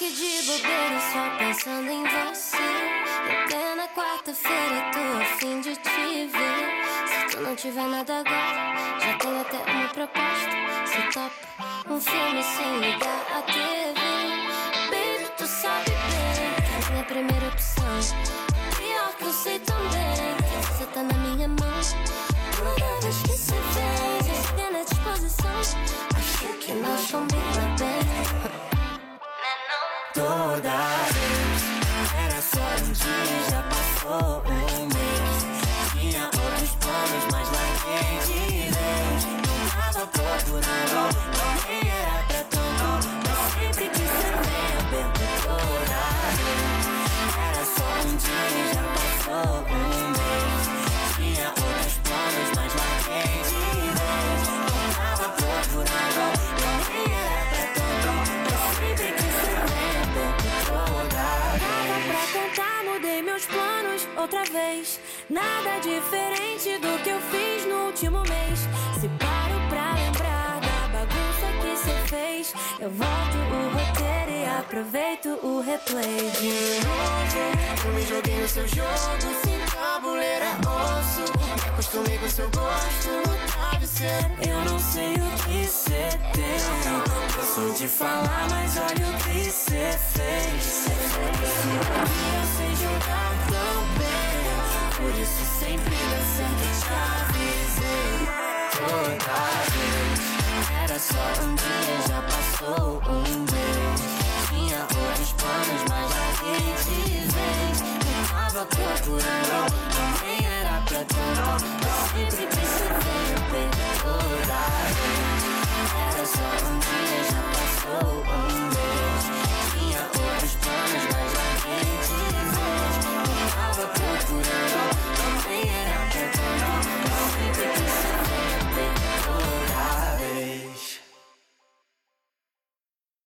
aqui de bobeira só pensando em você. Até na quarta-feira tô a fim de te ver. Se tu não tiver nada agora, já tenho até uma proposta. Se topa um filme sem ligar a TV. Baby, tu sabe bem que é a minha primeira opção. Pior que eu sei também que você tá na minha mão. Toda vez que você vem, eu fiquei na disposição. Acho que nós combina bem. Toda vez era só um dia, já passou um mês. Tinha outros planos, mas larguei de vez. Não tava procurando, nem era pra tanto, mas sempre quis ser meu bem. Toda vez era só um dia, já passou um mês. Tinha outros planos, mas larguei de vez. Não tava procurando, nem era pra tanto, mas sempre quis ser meu bem. Pra contar, mudei meus planos outra vez. Nada diferente do que eu fiz no último mês. Se paro pra lembrar da bagunça que cê fez, eu volto o roteiro e aproveito o replay. De novo, eu me joguei no seu jogo, sem tabuleira, osso. Me acostumei com seu gosto no travesseiro. Eu não sei o que cê tem, eu sou de falar, mas olha o que cê fez. Eu sei jogar tão bem, por isso sempre deu certo, te avisei. Toda vez era só um dia, já passou um mês. Tinha outros planos, mas larguei de vez. Não tava procurando, nem era pra tanto, eu sempre quis